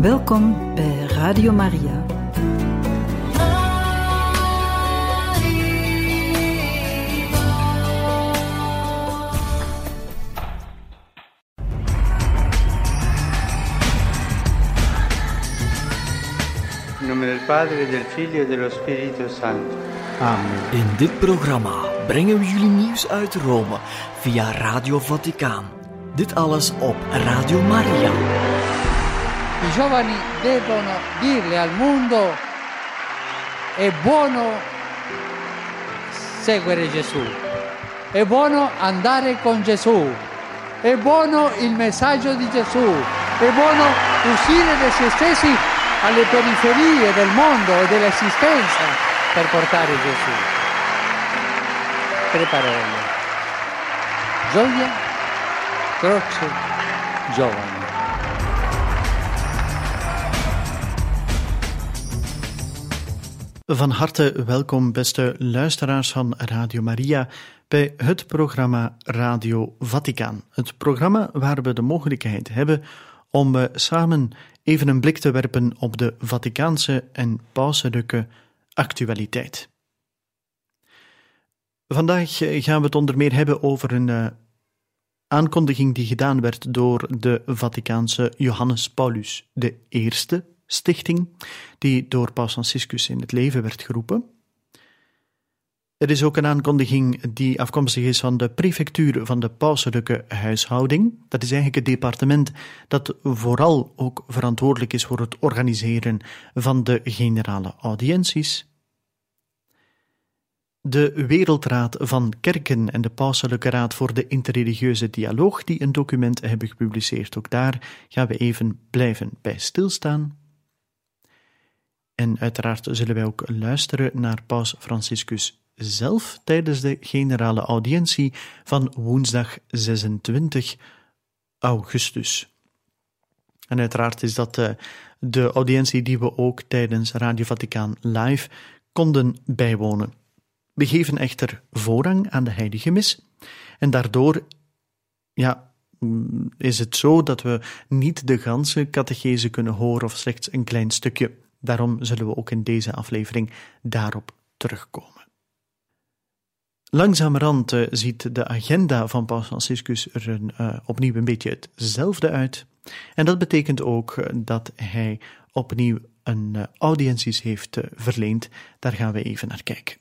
Welkom bij Radio Maria. In nome del Padre, del Figlio e dello Spirito Santo. Amen. In dit programma brengen we jullie nieuws uit Rome via Radio Vaticaan. Dit alles op Radio Maria. I giovani devono dirle al mondo: è buono seguire Gesù, è buono andare con Gesù, è buono il messaggio di Gesù, è buono uscire da se stessi alle periferie del mondo e dell'esistenza per portare Gesù. Tre parole: gioia, croce, giovani. Van harte welkom, beste luisteraars van Radio Maria, bij het programma Radio Vaticaan. Het programma waar we de mogelijkheid hebben om samen even een blik te werpen op de Vaticaanse en pauselijke actualiteit. Vandaag gaan we het onder meer hebben over een aankondiging die gedaan werd door de Vaticaanse Johannes Paulus I stichting, die door Paus Franciscus in het leven werd geroepen. Er is ook een aankondiging die afkomstig is van de prefectuur van de pauselijke huishouding. Dat is eigenlijk het departement dat vooral ook verantwoordelijk is voor het organiseren van de generale audiënties. De Wereldraad van Kerken en de Pauselijke Raad voor de Interreligieuze Dialoog, die een document hebben gepubliceerd. Ook daar gaan we even blijven bij stilstaan. En uiteraard zullen wij ook luisteren naar Paus Franciscus zelf tijdens de generale audiëntie van woensdag 26 augustus. En uiteraard is dat de audiëntie die we ook tijdens Radio Vaticaan Live konden bijwonen. We geven echter voorrang aan de heilige mis en daardoor is het zo dat we niet de ganse catechese kunnen horen of slechts een klein stukje. Daarom zullen we ook in deze aflevering daarop terugkomen. Langzamerhand ziet de agenda van Paus Franciscus er opnieuw een beetje hetzelfde uit. En dat betekent ook dat hij opnieuw een audiënties heeft verleend. Daar gaan we even naar kijken.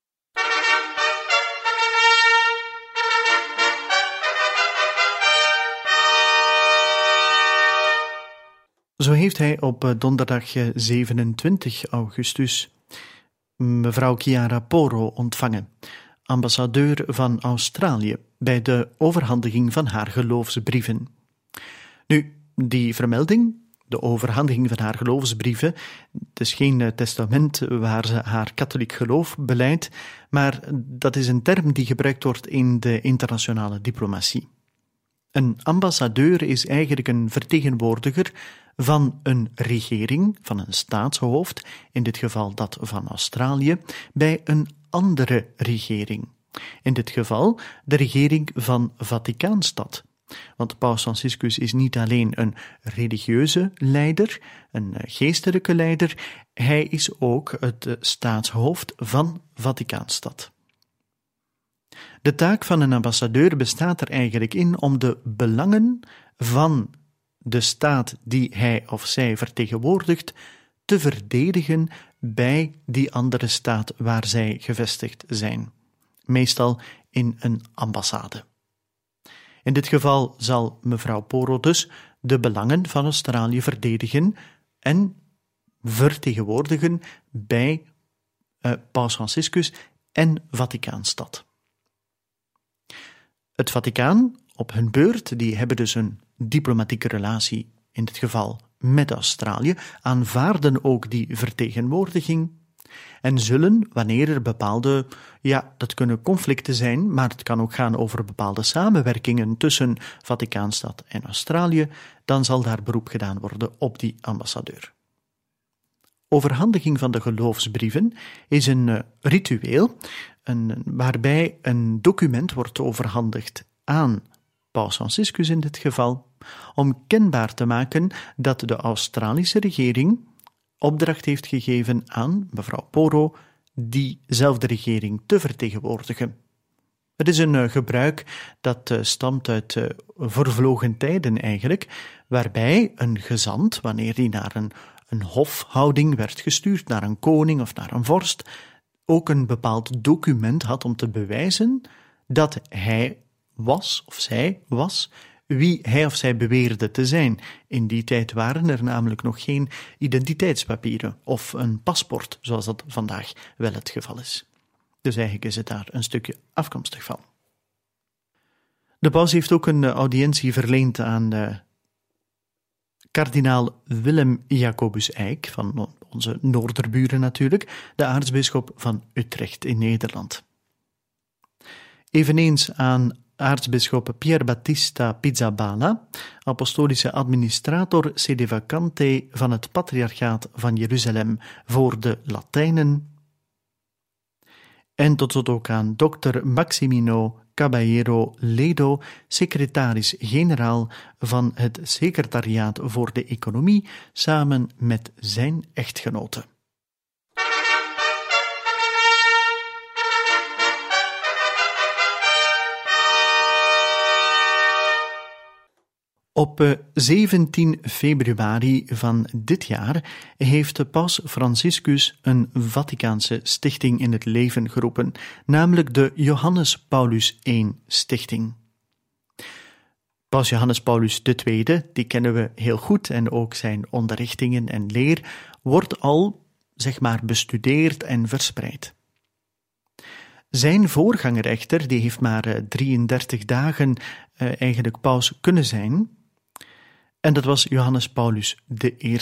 Zo heeft hij op donderdag 27 augustus mevrouw Chiara Porro ontvangen, ambassadeur van Australië, bij de overhandiging van haar geloofsbrieven. Nu, die vermelding, de overhandiging van haar geloofsbrieven, het is geen testament waar ze haar katholiek geloof beleidt, maar dat is een term die gebruikt wordt in de internationale diplomatie. Een ambassadeur is eigenlijk een vertegenwoordiger van een regering, van een staatshoofd, in dit geval dat van Australië, bij een andere regering. In dit geval de regering van Vaticaanstad. Want Paus Franciscus is niet alleen een religieuze leider, een geestelijke leider, hij is ook het staatshoofd van Vaticaanstad. De taak van een ambassadeur bestaat er eigenlijk in om de belangen van de staat die hij of zij vertegenwoordigt te verdedigen bij die andere staat waar zij gevestigd zijn. Meestal in een ambassade. In dit geval zal mevrouw Porro dus de belangen van Australië verdedigen en vertegenwoordigen bij Paus Franciscus en Vaticaanstad. Het Vaticaan, op hun beurt, die hebben dus een diplomatieke relatie, in dit geval met Australië, aanvaarden ook die vertegenwoordiging en zullen, wanneer er bepaalde, dat kunnen conflicten zijn, maar het kan ook gaan over bepaalde samenwerkingen tussen Vaticaanstad en Australië, dan zal daar beroep gedaan worden op die ambassadeur. Overhandiging van de geloofsbrieven is een ritueel waarbij een document wordt overhandigd aan Paus Franciscus in dit geval, om kenbaar te maken dat de Australische regering opdracht heeft gegeven aan mevrouw Poro diezelfde regering te vertegenwoordigen. Het is een gebruik dat stamt uit vervlogen tijden eigenlijk, waarbij een gezant, wanneer die naar een hofhouding werd gestuurd, naar een koning of naar een vorst, ook een bepaald document had om te bewijzen dat hij was of zij was wie hij of zij beweerde te zijn. In die tijd waren er namelijk nog geen identiteitspapieren of een paspoort, zoals dat vandaag wel het geval is. Dus eigenlijk is het daar een stukje afkomstig van. De paus heeft ook een audiëntie verleend aan kardinaal Willem Jacobus Eijk, van onze noorderburen natuurlijk, de aartsbisschop van Utrecht in Nederland. Eveneens aan aartsbisschop Pier Battista Pizzaballa, apostolische administrator sede vacante van het Patriarchaat van Jeruzalem voor de Latijnen. En tot slot ook aan dokter Maximino Caballero Ledo, secretaris-generaal van het Secretariaat voor de Economie, samen met zijn echtgenote. Op 17 februari van dit jaar heeft paus Franciscus een Vaticaanse stichting in het leven geroepen, namelijk de Johannes Paulus I Stichting. Paus Johannes Paulus II, die kennen we heel goed en ook zijn onderrichtingen en leer, wordt al, bestudeerd en verspreid. Zijn voorganger echter, die heeft maar 33 dagen eigenlijk paus kunnen zijn, en dat was Johannes Paulus I.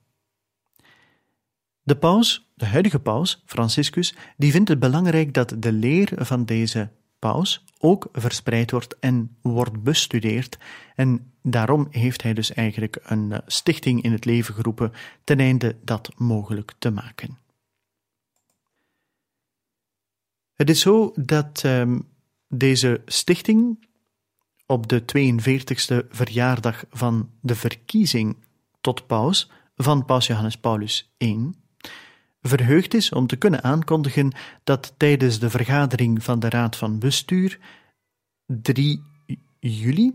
De paus, de huidige paus, Franciscus, die vindt het belangrijk dat de leer van deze paus ook verspreid wordt en wordt bestudeerd. En daarom heeft hij dus eigenlijk een stichting in het leven geroepen ten einde dat mogelijk te maken. Het is zo dat deze stichting op de 42e verjaardag van de verkiezing tot paus van paus Johannes Paulus I verheugd is om te kunnen aankondigen dat tijdens de vergadering van de Raad van Bestuur 3 juli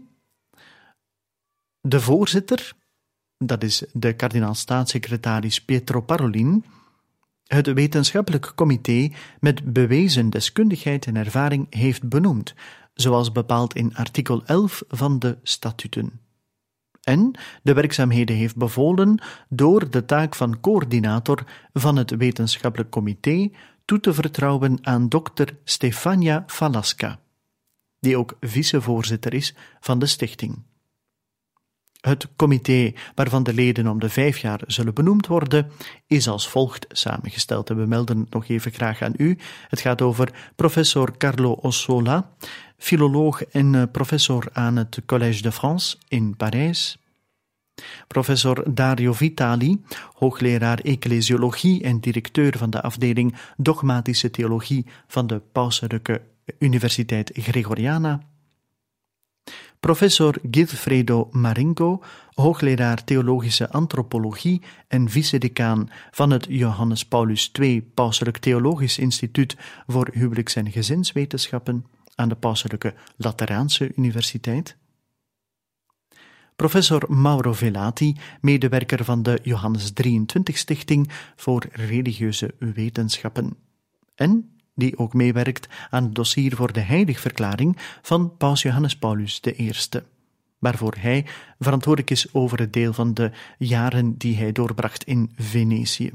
de voorzitter, dat is de kardinaal-staatssecretaris Pietro Parolin, het wetenschappelijk comité met bewezen deskundigheid en ervaring heeft benoemd, zoals bepaald in artikel 11 van de statuten. En de werkzaamheden heeft bevolen door de taak van coördinator van het wetenschappelijk comité toe te vertrouwen aan dokter Stefania Falasca, die ook vicevoorzitter is van de stichting. Het comité, waarvan de leden om de 5 jaar zullen benoemd worden, is als volgt samengesteld. En we melden het nog even graag aan u. Het gaat over professor Carlo Ossola, filoloog en professor aan het Collège de France in Parijs. Professor Dario Vitali, hoogleraar ecclesiologie en directeur van de afdeling dogmatische theologie van de Pauselijke Universiteit Gregoriana. Professor Gilfredo Marengo, hoogleraar theologische antropologie en vicedecaan van het Johannes Paulus II Pauselijk Theologisch Instituut voor Huwelijks- en Gezinswetenschappen aan de Pauselijke Lateraanse Universiteit. Professor Mauro Velati, medewerker van de Johannes 23 Stichting voor Religieuze Wetenschappen. En die ook meewerkt aan het dossier voor de heiligverklaring van paus Johannes Paulus I, waarvoor hij verantwoordelijk is over het deel van de jaren die hij doorbracht in Venetië.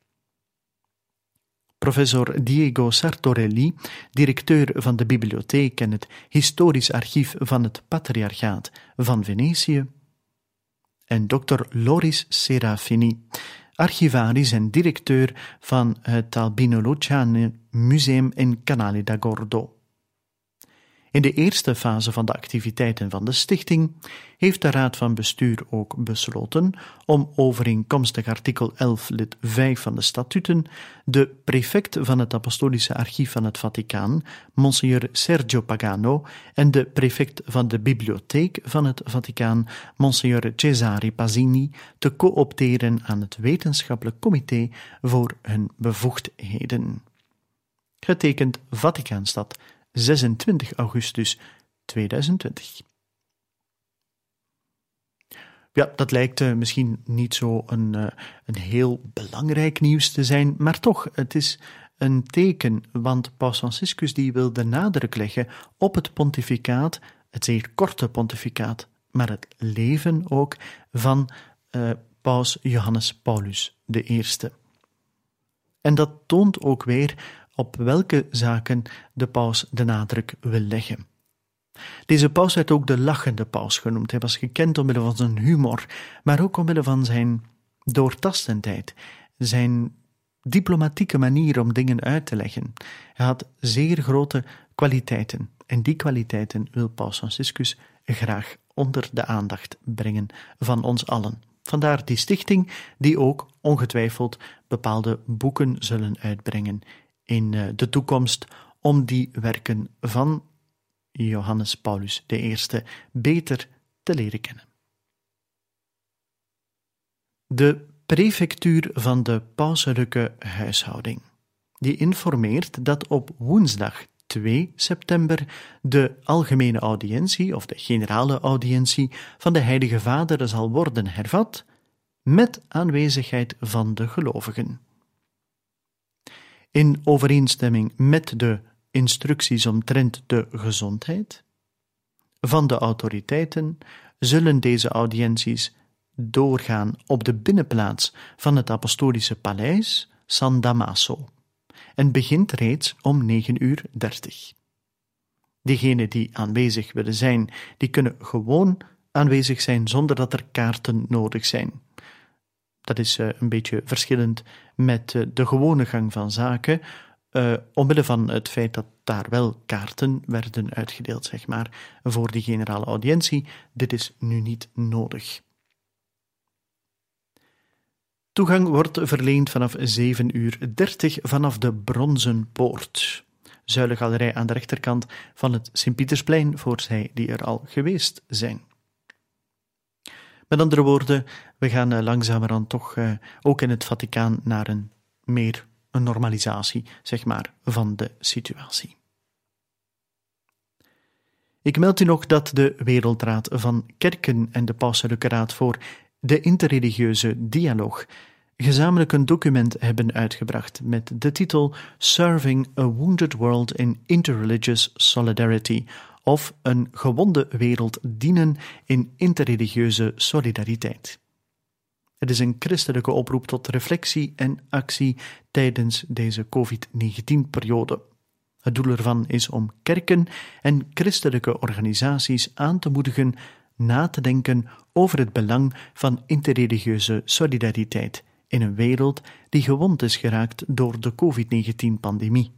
Professor Diego Sartorelli, directeur van de bibliotheek en het historisch archief van het Patriarchaat van Venetië. En Dr. Loris Serafini, archivaris en directeur van het Albino Luciani Museum in Canale d'Agordo. In de eerste fase van de activiteiten van de stichting heeft de Raad van Bestuur ook besloten om overeenkomstig artikel 11 lid 5 van de statuten de prefect van het Apostolische Archief van het Vaticaan, Monsignor Sergio Pagano, en de prefect van de Bibliotheek van het Vaticaan, Monsignor Cesare Pasini, te coopteren aan het wetenschappelijk comité voor hun bevoegdheden. Getekend Vaticaanstad, 26 augustus 2020. Ja, dat lijkt misschien niet zo een heel belangrijk nieuws te zijn, maar toch, het is een teken, want Paus Franciscus die wil de nadruk leggen op het pontificaat, het zeer korte pontificaat, maar het leven ook van Paus Johannes Paulus I. En dat toont ook weer op welke zaken de paus de nadruk wil leggen. Deze paus werd ook de lachende paus genoemd. Hij was gekend omwille van zijn humor, maar ook omwille van zijn doortastendheid, zijn diplomatieke manier om dingen uit te leggen. Hij had zeer grote kwaliteiten en die kwaliteiten wil Paus Franciscus graag onder de aandacht brengen van ons allen. Vandaar die stichting die ook ongetwijfeld bepaalde boeken zullen uitbrengen in de toekomst om die werken van Johannes Paulus I beter te leren kennen. De prefectuur van de pauselijke huishouding die informeert dat op woensdag 2 september de algemene audiëntie of de generale audiëntie van de Heilige Vader zal worden hervat met aanwezigheid van de gelovigen. In overeenstemming met de instructies omtrent de gezondheid van de autoriteiten zullen deze audiënties doorgaan op de binnenplaats van het Apostolische Paleis San Damaso en begint reeds om 9:30. Diegenen die aanwezig willen zijn, die kunnen gewoon aanwezig zijn zonder dat er kaarten nodig zijn. Dat is een beetje verschillend met de gewone gang van zaken, omwille van het feit dat daar wel kaarten werden uitgedeeld, zeg maar, voor die generale audiëntie. Dit is nu niet nodig. Toegang wordt verleend vanaf 7:30 vanaf de Bronzen Poort, zuilengalerij aan de rechterkant van het Sint-Pietersplein, voor zij die er al geweest zijn. Met andere woorden, we gaan langzamerhand toch ook in het Vaticaan naar een normalisatie, zeg maar, van de situatie. Ik meld u nog dat de Wereldraad van Kerken en de Pauselijke Raad voor de Interreligieuze Dialoog gezamenlijk een document hebben uitgebracht met de titel Serving a Wounded World in Interreligious Solidarity, of een gewonde wereld dienen in interreligieuze solidariteit. Het is een christelijke oproep tot reflectie en actie tijdens deze COVID-19-periode. Het doel ervan is om kerken en christelijke organisaties aan te moedigen na te denken over het belang van interreligieuze solidariteit in een wereld die gewond is geraakt door de COVID-19-pandemie.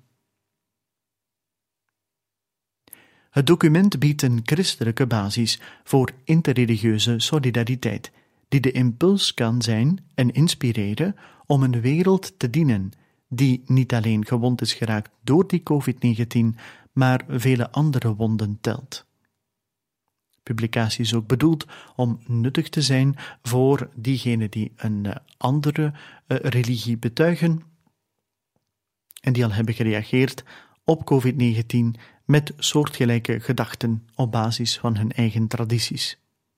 Het document biedt een christelijke basis voor interreligieuze solidariteit, die de impuls kan zijn en inspireren om een wereld te dienen die niet alleen gewond is geraakt door die COVID-19, maar vele andere wonden telt. De publicatie is ook bedoeld om nuttig te zijn voor diegenen die een andere religie betuigen en die al hebben gereageerd op COVID-19 met soortgelijke gedachten op basis van hun eigen tradities.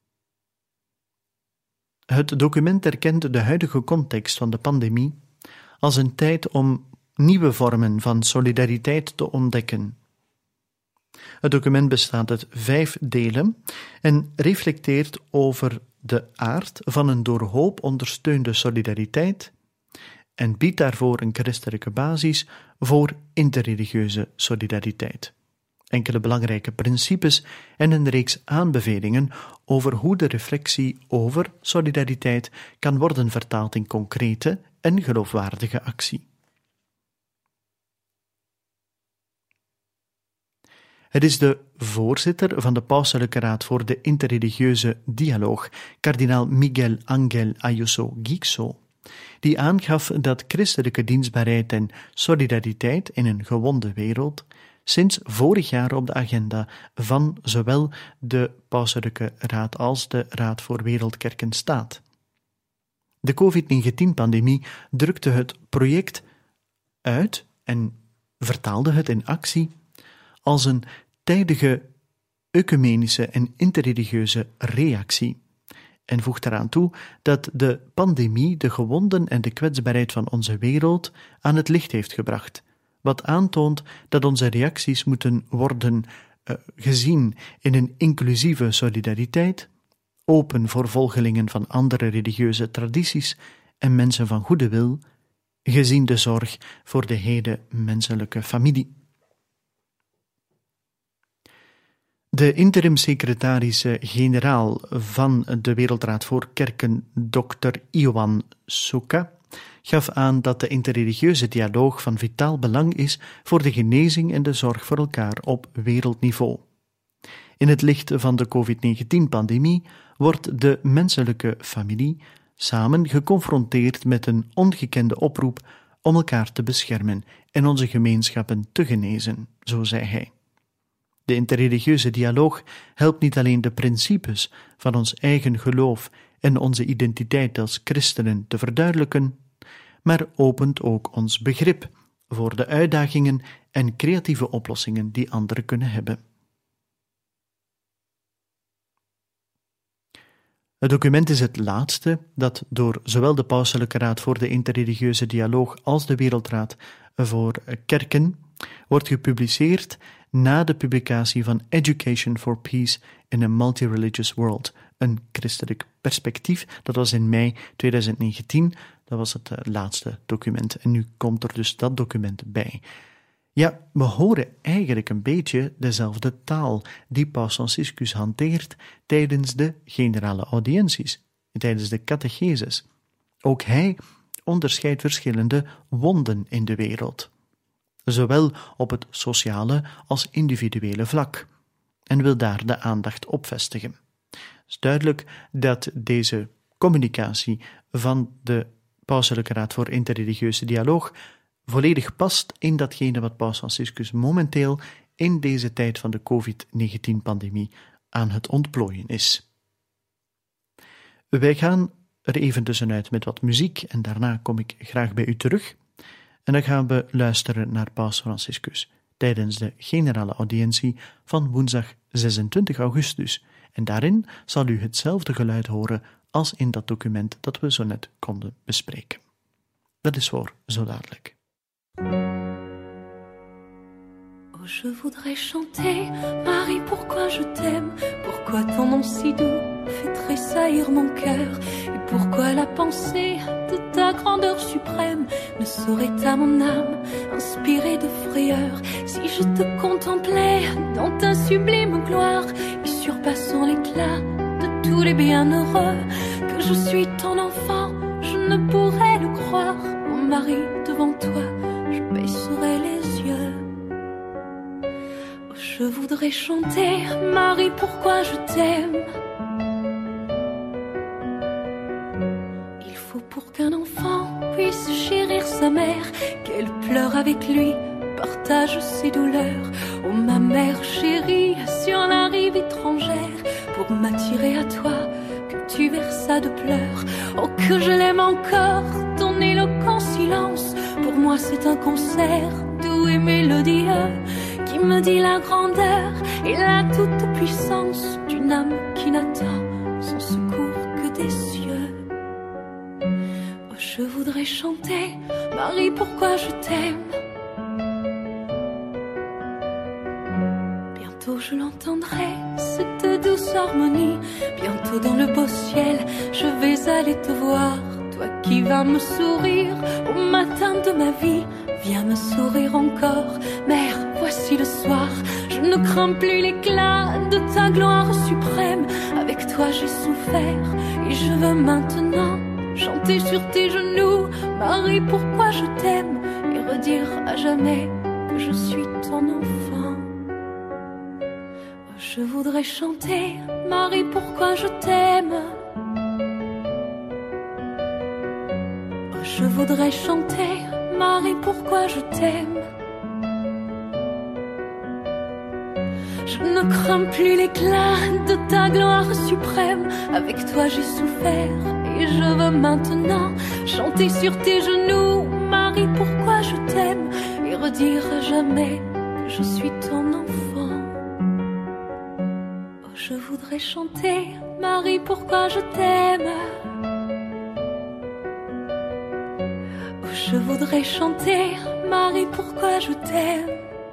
Het document erkent de huidige context van de pandemie als een tijd om nieuwe vormen van solidariteit te ontdekken. Het document bestaat uit 5 delen en reflecteert over de aard van een door hoop ondersteunde solidariteit en biedt daarvoor een christelijke basis voor interreligieuze solidariteit. Enkele belangrijke principes en een reeks aanbevelingen over hoe de reflectie over solidariteit kan worden vertaald in concrete en geloofwaardige actie. Het is de voorzitter van de Pauselijke Raad voor de Interreligieuze Dialoog, kardinaal Miguel Ángel Ayuso Guixo, die aangaf dat christelijke dienstbaarheid en solidariteit in een gewonde wereld sinds vorig jaar op de agenda van zowel de Pauselijke Raad als de Raad voor Wereldkerken staat. De COVID-19-pandemie drukte het project uit en vertaalde het in actie als een tijdige ecumenische en interreligieuze reactie en voegt eraan toe dat de pandemie de gewonden en de kwetsbaarheid van onze wereld aan het licht heeft gebracht, wat aantoont dat onze reacties moeten worden gezien in een inclusieve solidariteit, open voor volgelingen van andere religieuze tradities en mensen van goede wil, gezien de zorg voor de hele menselijke familie. De interim-secretaris-generaal van de Wereldraad voor Kerken, Dr. Ioan Suka, gaf aan dat de interreligieuze dialoog van vitaal belang is voor de genezing en de zorg voor elkaar op wereldniveau. In het licht van de COVID-19-pandemie wordt de menselijke familie samen geconfronteerd met een ongekende oproep om elkaar te beschermen en onze gemeenschappen te genezen, zo zei hij. De interreligieuze dialoog helpt niet alleen de principes van ons eigen geloof en onze identiteit als christenen te verduidelijken, maar opent ook ons begrip voor de uitdagingen en creatieve oplossingen die anderen kunnen hebben. Het document is het laatste dat door zowel de Pauselijke Raad voor de Interreligieuze Dialoog als de Wereldraad voor Kerken wordt gepubliceerd na de publicatie van Education for Peace in a Multi-Religious World, een christelijk perspectief. Dat was in mei 2019, dat was het laatste document. En nu komt er dus dat document bij. Ja, we horen eigenlijk een beetje dezelfde taal die Paus Franciscus hanteert tijdens de generale audiënties, tijdens de catecheses. Ook hij onderscheidt verschillende wonden in de wereld, zowel op het sociale als individuele vlak, en wil daar de aandacht op vestigen. Het is duidelijk dat deze communicatie van de Pauselijke Raad voor Interreligieuze Dialoog volledig past in datgene wat Paus Franciscus momenteel in deze tijd van de COVID-19-pandemie aan het ontplooien is. Wij gaan er even tussenuit met wat muziek en daarna kom ik graag bij u terug. En dan gaan we luisteren naar Paus Franciscus tijdens de generale audiëntie van woensdag 26 augustus. En daarin zal u hetzelfde geluid horen als in dat document dat we zo net konden bespreken. Dat is voor zo dadelijk. Oh, je voudrais chanter, Marie, pourquoi je t'aime, pourquoi ton nom si doux fait tressaillir mon cœur, et pourquoi la pensée de ta grandeur suprême ne saurait à mon âme inspirer de frayeur, si je te contemplais dans ta sublime gloire, et surpassant l'éclat de tous les bienheureux, que je suis ton enfant, je ne pourrais le croire, oh Marie, devant toi, je baisserai les yeux. Oh, je voudrais chanter, Marie, pourquoi je t'aime. Il faut pour qu'un enfant puisse chérir sa mère, qu'elle pleure avec lui, partage ses douleurs. Oh, ma mère chérie, sur la rive étrangère, pour m'attirer à toi, que tu versas de pleurs. Oh, que je l'aime encore, ton éloquent silence, pour moi c'est un concert doux et mélodieux, qui me dit la grandeur et la toute-puissance d'une âme qui n'attend son secours que des cieux. Oh, je voudrais chanter, Marie, pourquoi je t'aime. Bientôt je l'entendrai, cette douce harmonie. Bientôt dans le beau ciel, je vais aller te voir. Toi qui vas me sourire au matin de ma vie, viens me sourire encore. Mère, voici le soir, je ne crains plus l'éclat de ta gloire suprême. Avec toi j'ai souffert et je veux maintenant chanter sur tes genoux. Marie, pourquoi je t'aime, et redire à jamais que je suis ton enfant. Je voudrais chanter, Marie, pourquoi je t'aime. Je voudrais chanter, Marie, pourquoi je t'aime. Je ne crains plus l'éclat de ta gloire suprême. Avec toi j'ai souffert et je veux maintenant chanter sur tes genoux, Marie, pourquoi je t'aime, et redire à jamais que je suis ton enfant. Oh, je voudrais chanter, Marie, pourquoi je t'aime. Oh, je voudrais chanter, Marie, pourquoi je t'aime.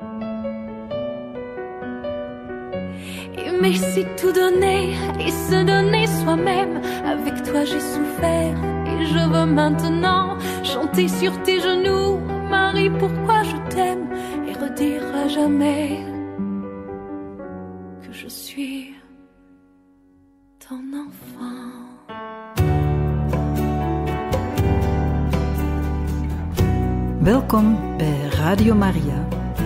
Mais c'est tout donner et se donner soi-même. Avec toi j'ai souffert et je veux maintenant chanter sur tes genoux, Marie, pourquoi je t'aime, et redire à jamais que je suis ton enfant. Welkom bij Radio Maria.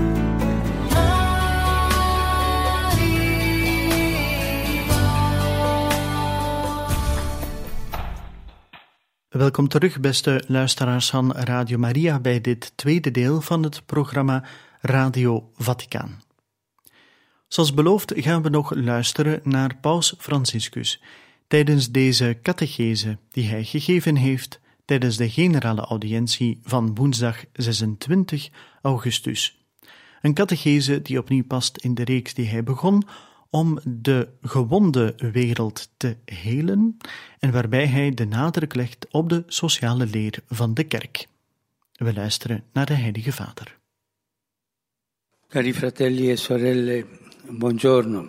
Welkom terug, beste luisteraars van Radio Maria, bij dit tweede deel van het programma Radio Vaticaan. Zoals beloofd gaan we nog luisteren naar Paus Franciscus tijdens deze catechese die hij gegeven heeft tijdens de generale audiëntie van woensdag 26 augustus. Een catechese die opnieuw past in de reeks die hij begon om de gewonde wereld te helen en waarbij hij de nadruk legt op de sociale leer van de kerk. We luisteren naar de Heilige Vader. Cari fratelli e sorelle, buongiorno.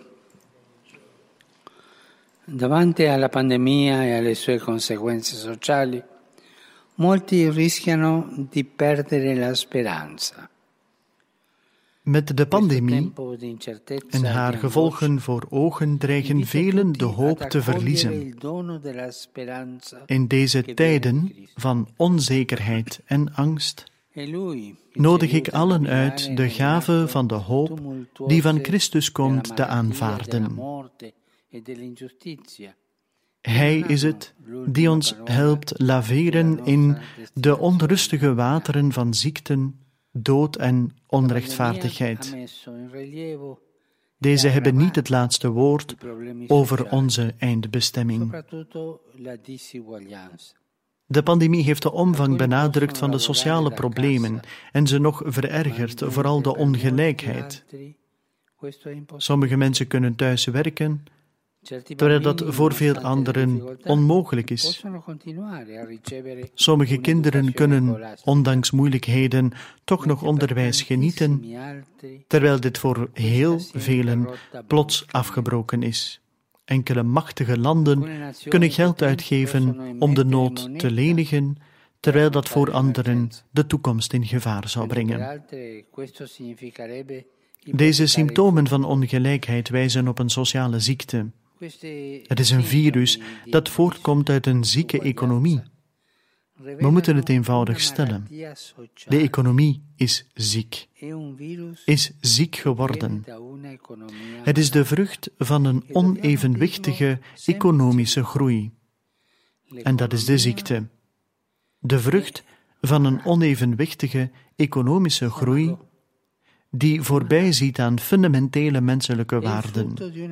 Davanti alla pandemia e alle sue conseguenze sociali, molti rischiano di perdere la speranza. Met de pandemie en haar gevolgen voor ogen dreigen velen de hoop te verliezen. In deze tijden van onzekerheid en angst nodig ik allen uit de gave van de hoop die van Christus komt te aanvaarden. Hij is het die ons helpt laveren in de onrustige wateren van ziekten, dood en onrechtvaardigheid. Deze hebben niet het laatste woord over onze eindbestemming. De pandemie heeft de omvang benadrukt van de sociale problemen en ze nog verergerd, vooral de ongelijkheid. Sommige mensen kunnen thuis werken, terwijl dat voor veel anderen onmogelijk is. Sommige kinderen kunnen, ondanks moeilijkheden, toch nog onderwijs genieten, terwijl dit voor heel velen plots afgebroken is. Enkele machtige landen kunnen geld uitgeven om de nood te lenigen, terwijl dat voor anderen de toekomst in gevaar zou brengen. Deze symptomen van ongelijkheid wijzen op een sociale ziekte. Het is een virus dat voortkomt uit een zieke economie. We moeten het eenvoudig stellen. De economie is ziek geworden. Het is de vrucht van een onevenwichtige economische groei. En dat is de ziekte. De vrucht van een onevenwichtige economische groei die voorbij ziet aan fundamentele menselijke waarden.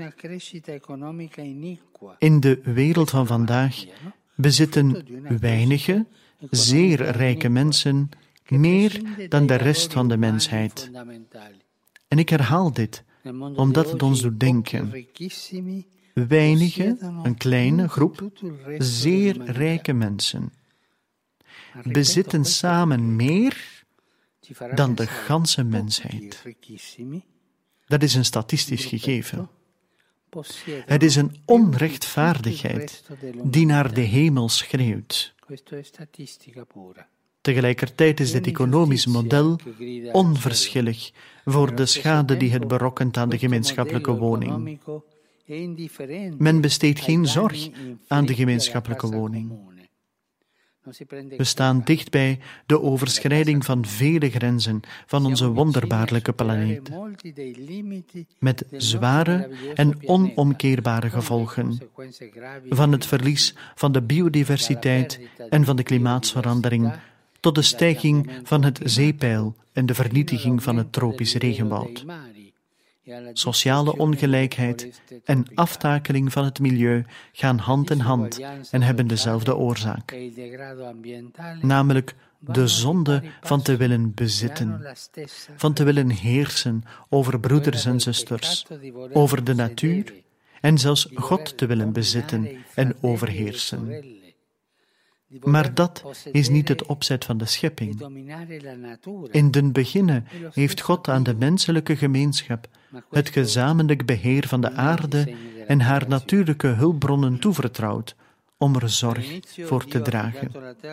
In de wereld van vandaag bezitten weinige, zeer rijke mensen meer dan de rest van de mensheid. En ik herhaal dit, omdat het ons doet denken. Weinige, een kleine groep, zeer rijke mensen bezitten samen meer dan de ganse mensheid. Dat is een statistisch gegeven. Het is een onrechtvaardigheid die naar de hemel schreeuwt. Tegelijkertijd is dit economisch model onverschillig voor de schade die het berokkent aan de gemeenschappelijke woning. Men besteedt geen zorg aan de gemeenschappelijke woning. We staan dichtbij de overschrijding van vele grenzen van onze wonderbaarlijke planeet, met zware en onomkeerbare gevolgen, van het verlies van de biodiversiteit en van de klimaatsverandering tot de stijging van het zeepeil en de vernietiging van het tropisch regenwoud. Sociale ongelijkheid en aftakeling van het milieu gaan hand in hand en hebben dezelfde oorzaak, namelijk de zonde van te willen bezitten, van te willen heersen over broeders en zusters, over de natuur en zelfs God te willen bezitten en overheersen. Maar dat is niet het opzet van de schepping. In den beginne heeft God aan de menselijke gemeenschap het gezamenlijk beheer van de aarde en haar natuurlijke hulpbronnen toevertrouwd om er zorg voor te dragen.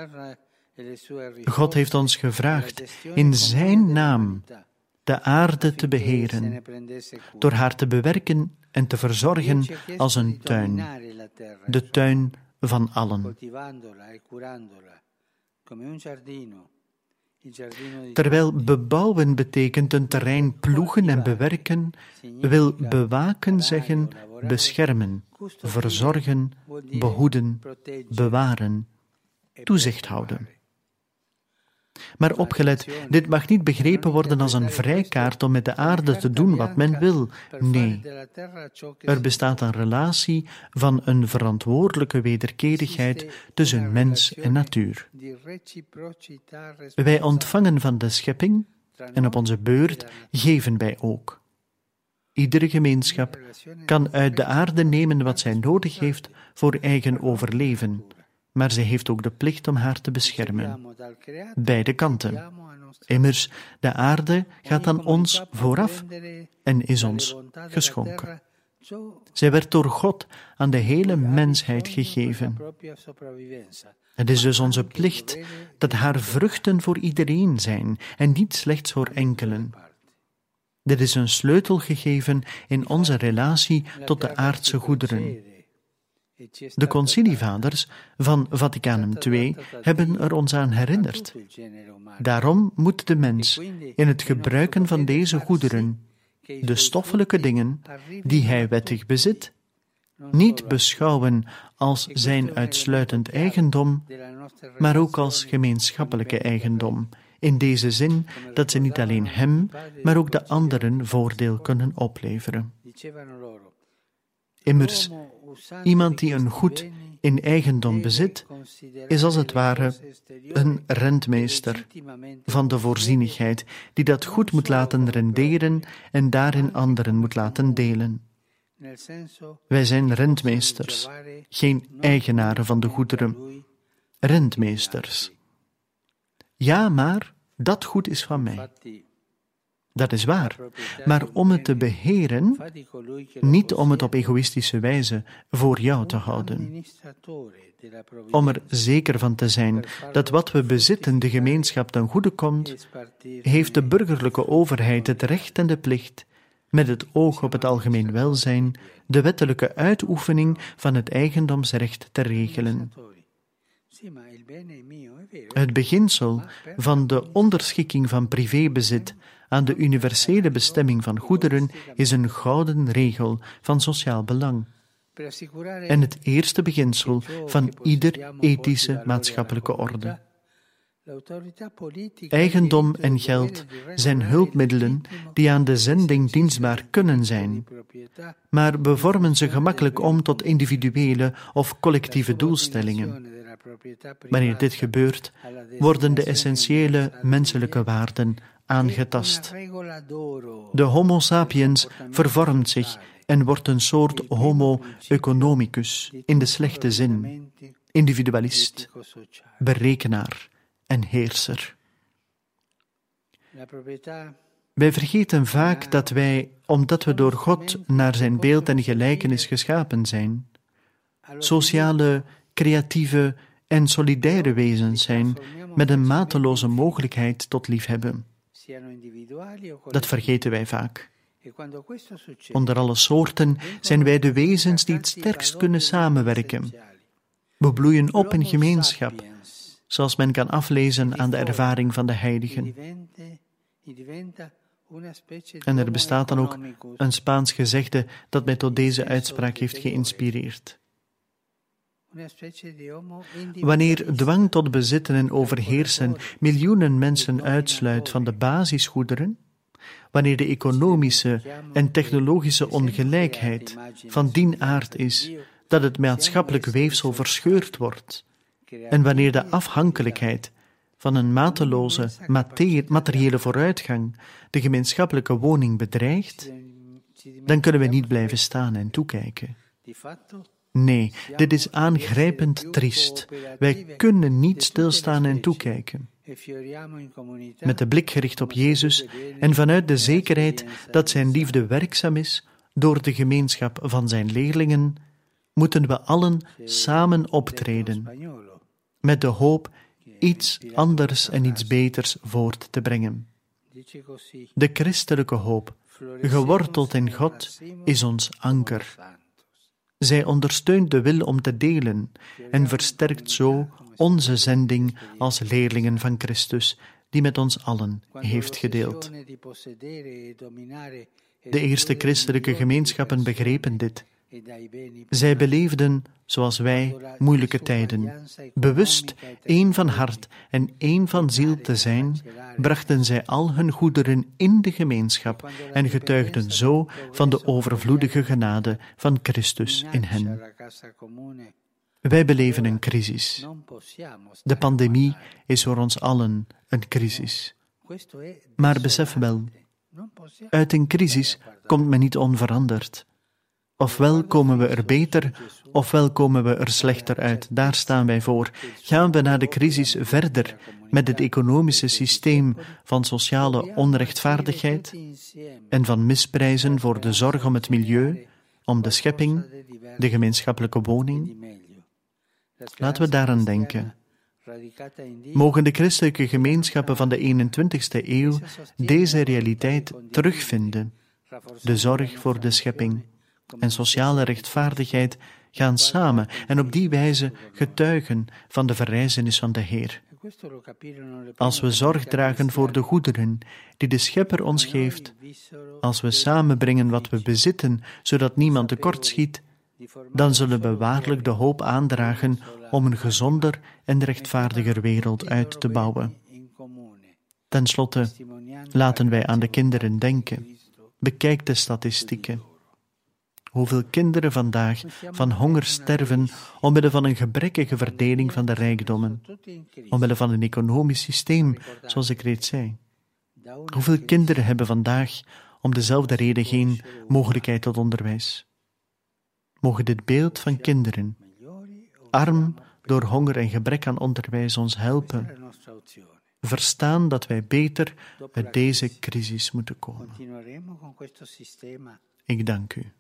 God heeft ons gevraagd in zijn naam de aarde te beheren, door haar te bewerken en te verzorgen als een tuin, de tuin van allen. Terwijl bebouwen betekent een terrein ploegen en bewerken, wil bewaken zeggen beschermen, verzorgen, behoeden, bewaren, toezicht houden. Maar opgelet, dit mag niet begrepen worden als een vrijkaart om met de aarde te doen wat men wil. Nee, er bestaat een relatie van een verantwoordelijke wederkerigheid tussen mens en natuur. Wij ontvangen van de schepping en op onze beurt geven wij ook. Iedere gemeenschap kan uit de aarde nemen wat zij nodig heeft voor eigen overleven, maar zij heeft ook de plicht om haar te beschermen. Beide kanten. Immers, de aarde gaat aan ons vooraf en is ons geschonken. Zij werd door God aan de hele mensheid gegeven. Het is dus onze plicht dat haar vruchten voor iedereen zijn en niet slechts voor enkelen. Dit is een sleutelgegeven in onze relatie tot de aardse goederen. De concilievaders van Vaticanum II hebben er ons aan herinnerd. Daarom moet de mens in het gebruiken van deze goederen, de stoffelijke dingen die hij wettig bezit, niet beschouwen als zijn uitsluitend eigendom, maar ook als gemeenschappelijke eigendom, in deze zin dat ze niet alleen hem, maar ook de anderen voordeel kunnen opleveren. Immers, iemand die een goed in eigendom bezit, is als het ware een rentmeester van de voorzienigheid, die dat goed moet laten renderen en daarin anderen moet laten delen. Wij zijn rentmeesters, geen eigenaren van de goederen, rentmeesters. Ja, maar dat goed is van mij. Dat is waar, maar om het te beheren, niet om het op egoïstische wijze voor jou te houden. Om er zeker van te zijn dat wat we bezitten de gemeenschap ten goede komt, heeft de burgerlijke overheid het recht en de plicht, met het oog op het algemeen welzijn, de wettelijke uitoefening van het eigendomsrecht te regelen. Het beginsel van de onderschikking van privébezit aan de universele bestemming van goederen is een gouden regel van sociaal belang en het eerste beginsel van ieder ethische maatschappelijke orde. Eigendom en geld zijn hulpmiddelen die aan de zending dienstbaar kunnen zijn, maar we vormen ze gemakkelijk om tot individuele of collectieve doelstellingen. Wanneer dit gebeurt, worden de essentiële menselijke waarden aangetast. De homo sapiens vervormt zich en wordt een soort homo economicus, in de slechte zin, individualist, berekenaar en heerser. Wij vergeten vaak dat wij, omdat we door God naar zijn beeld en gelijkenis geschapen zijn, sociale, creatieve en solidaire wezens zijn met een mateloze mogelijkheid tot liefhebben. Dat vergeten wij vaak. Onder alle soorten zijn wij de wezens die het sterkst kunnen samenwerken. We bloeien op in gemeenschap. zoals men kan aflezen aan de ervaring van de heiligen. En er bestaat dan ook een Spaans gezegde dat mij tot deze uitspraak heeft geïnspireerd. Wanneer dwang tot bezitten en overheersen miljoenen mensen uitsluit van de basisgoederen, wanneer de economische en technologische ongelijkheid van dien aard is dat het maatschappelijk weefsel verscheurd wordt, en wanneer de afhankelijkheid van een mateloze materiële vooruitgang de gemeenschappelijke woning bedreigt, dan kunnen we niet blijven staan en toekijken. Nee, dit is aangrijpend triest. Wij kunnen niet stilstaan en toekijken. Met de blik gericht op Jezus en vanuit de zekerheid dat zijn liefde werkzaam is door de gemeenschap van zijn leerlingen, moeten we allen samen optreden, met de hoop iets anders en iets beters voort te brengen. De christelijke hoop, geworteld in God, is ons anker. Zij ondersteunt de wil om te delen en versterkt zo onze zending als leerlingen van Christus, die met ons allen heeft gedeeld. De eerste christelijke gemeenschappen begrepen dit. Zij beleefden, zoals wij, moeilijke tijden. Bewust één van hart en één van ziel te zijn, brachten zij al hun goederen in de gemeenschap en getuigden zo van de overvloedige genade van Christus in hen. Wij beleven een crisis. De pandemie is voor ons allen een crisis. Maar besef wel, uit een crisis komt men niet onveranderd. Ofwel komen we er beter, ofwel komen we er slechter uit. Daar staan wij voor. Gaan we na de crisis verder met het economische systeem van sociale onrechtvaardigheid en van misprijzen voor de zorg om het milieu, om de schepping, de gemeenschappelijke woning? Laten we daaraan denken. Mogen de christelijke gemeenschappen van de 21ste eeuw deze realiteit terugvinden, de zorg voor de schepping en sociale rechtvaardigheid gaan samen en op die wijze getuigen van de verrijzenis van de Heer. Als we zorg dragen voor de goederen die de Schepper ons geeft, als we samenbrengen wat we bezitten, zodat niemand tekortschiet, dan zullen we waarlijk de hoop aandragen om een gezonder en rechtvaardiger wereld uit te bouwen. Ten slotte, laten wij aan de kinderen denken. Bekijk de statistieken. Hoeveel kinderen vandaag van honger sterven omwille van een gebrekkige verdeling van de rijkdommen, omwille van een economisch systeem, zoals ik reeds zei. Hoeveel kinderen hebben vandaag om dezelfde reden geen mogelijkheid tot onderwijs? Mogen dit beeld van kinderen, arm door honger en gebrek aan onderwijs, ons helpen verstaan dat wij beter uit deze crisis moeten komen. Ik dank u.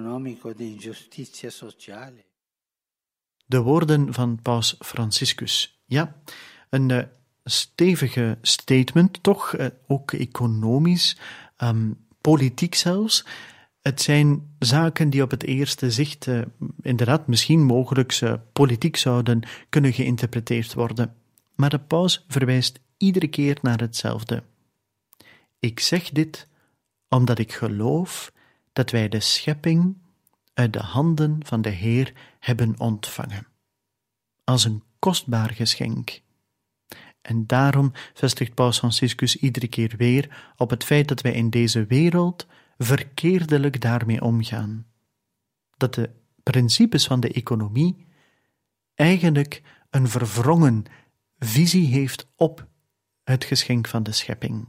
De woorden van paus Franciscus. Ja, een stevige statement, toch ook economisch, politiek zelfs. Het zijn zaken die op het eerste zicht inderdaad misschien mogelijk politiek zouden kunnen geïnterpreteerd worden. Maar de paus verwijst iedere keer naar hetzelfde. Ik zeg dit omdat ik geloof dat wij de schepping uit de handen van de Heer hebben ontvangen, als een kostbaar geschenk. En daarom vestigt paus Franciscus iedere keer weer op het feit dat wij in deze wereld verkeerdelijk daarmee omgaan. Dat de principes van de economie eigenlijk een verwrongen visie heeft op het geschenk van de schepping.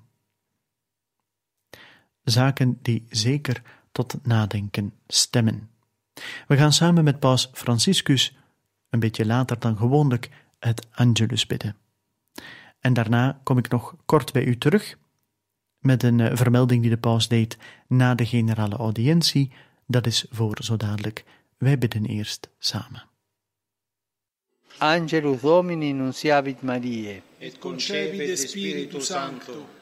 Zaken die zeker tot nadenken stemmen. We gaan samen met paus Franciscus, een beetje later dan gewoonlijk, het Angelus bidden. En daarna kom ik nog kort bij u terug met een vermelding die de paus deed na de generale audiëntie. Dat is voor zo dadelijk. Wij bidden eerst samen. Angelus Domini nunciavit Mariae. Et concepit de Spiritu Sancto.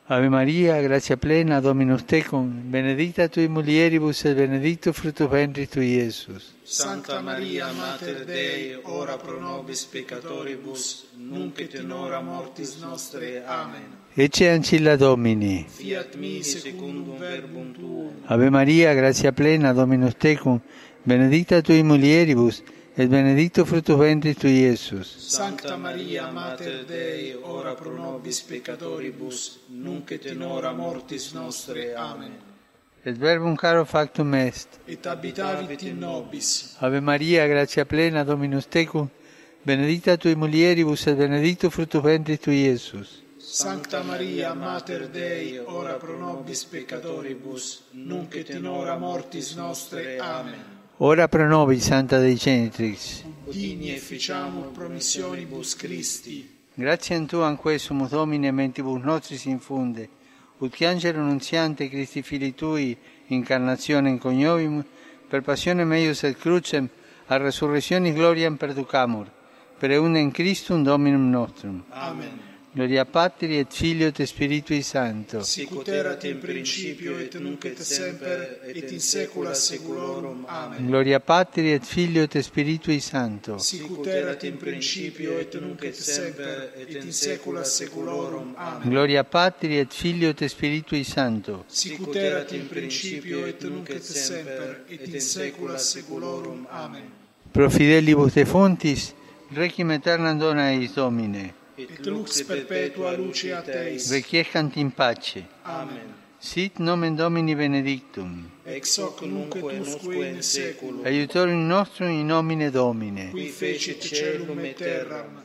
Ave Maria, gratia plena, Dominus tecum, benedicta tui mulieribus et benedictus fructus ventris tui, Iesus. Santa Maria, Mater Dei, ora pro nobis peccatoribus, nunc et in hora mortis nostre. Amen. Ecce ancilla Domini. Fiat mi secundum verbum tuum. Ave Maria, gratia plena, Dominus tecum, benedicta tui mulieribus, et benedictus fructus ventris tui, Iesus. Santa Maria, Mater Dei, ora pro nobis peccatoribus, nunc et in hora mortis nostre. Amen. Et verbum caro factum est. Et habitavit in nobis. Ave Maria, gratia plena, Dominus tecum, benedicta tui mulieribus, et benedictus fructus ventris tui, Iesus. Sancta Maria, Mater Dei, ora pro nobis peccatoribus, nunc et in hora mortis nostre. Amen. Ora pro nobis, Santa Dei Genitrix. Digni efficiamur promissionibus Christi. Gratiam Tuam quesumus, Domine, mentibus nostris infunde, ut che angelo nunziante Christi Filii Tui, incarnationem coniovimus, per passionem eius et crucem, a resurrectionis gloriam perducamur, per eundem Christum Dominum nostrum. Amen. Gloria Patri et Filio et Spiritui Sancto. Sicut erat in principio et nunc et semper et in saecula saeculorum. Amen. Gloria Patri et Filio et Spiritui Sancto. Sicut erat in principio et nunc et semper et in saecula saeculorum. Amen. Gloria Patri et Filio et Spiritui Sancto. Sicut erat in principio et nunc et semper et in saecula saeculorum. Amen. Pro fidelibus defuntis, requiem aeternam dona eis, Domine. Et lux perpetua luceat eis. Requiescant in pace. Amen. Sit nomen Domini benedictum. Ex hoc nunc et usque in saeculum. Aiutorium nostrum in nomine Domine. Qui fecit caelum et terram.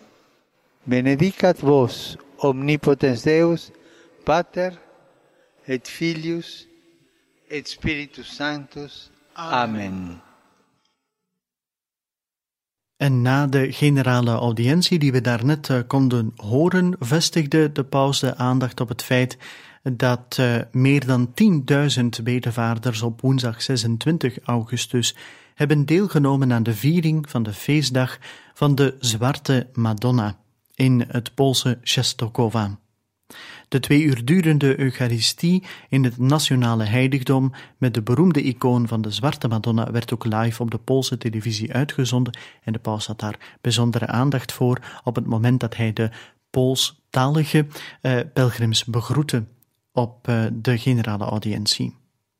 Benedicat vos, omnipotens Deus, Pater, et Filius, et Spiritus Sanctus. Amen. En na de generale audiëntie die we daarnet konden horen, vestigde de paus de aandacht op het feit dat meer dan 10.000 bedevaarders op woensdag 26 augustus hebben deelgenomen aan de viering van de feestdag van de Zwarte Madonna in het Poolse Częstochowa. De 2 uur durende Eucharistie in het nationale heiligdom met de beroemde icoon van de Zwarte Madonna werd ook live op de Poolse televisie uitgezonden en de paus had daar bijzondere aandacht voor op het moment dat hij de Poolstalige pelgrims begroette op de generale audiëntie.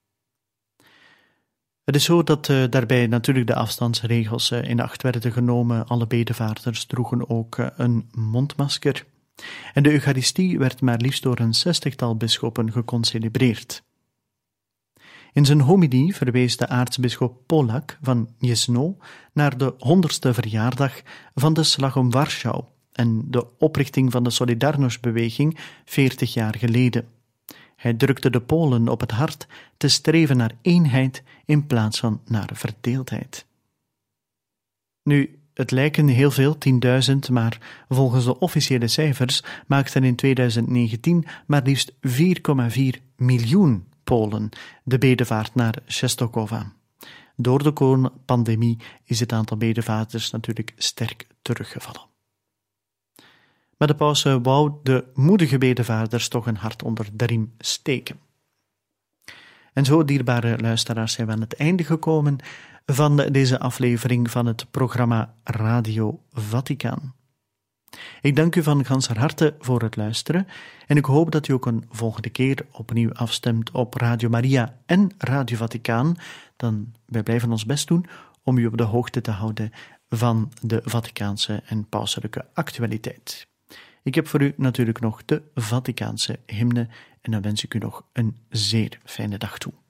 Het is zo dat daarbij natuurlijk de afstandsregels in acht werden genomen. Alle bedevaarders droegen ook een mondmasker. En de Eucharistie werd maar liefst door een 60-tal bisschoppen geconcelebreerd. In zijn homilie verwees de aartsbisschop Polak van Gniezno naar de 100ste verjaardag van de Slag om Warschau en de oprichting van de Solidarność-beweging 40 jaar geleden. Hij drukte de Polen op het hart te streven naar eenheid in plaats van naar verdeeldheid. Nu, het lijken heel veel, 10.000, maar volgens de officiële cijfers maakten in 2019 maar liefst 4,4 miljoen Polen de bedevaart naar Częstochowa. Door de coronapandemie is het aantal bedevaarders natuurlijk sterk teruggevallen. Maar de paus wou de moedige bedevaarders toch een hart onder de riem steken. En zo, dierbare luisteraars, zijn we aan het einde gekomen van deze aflevering van het programma Radio Vaticaan. Ik dank u van ganser harte voor het luisteren en ik hoop dat u ook een volgende keer opnieuw afstemt op Radio Maria en Radio Vaticaan. Wij blijven ons best doen om u op de hoogte te houden van de Vaticaanse en pauselijke actualiteit. Ik heb voor u natuurlijk nog de Vaticaanse hymne en dan wens ik u nog een zeer fijne dag toe.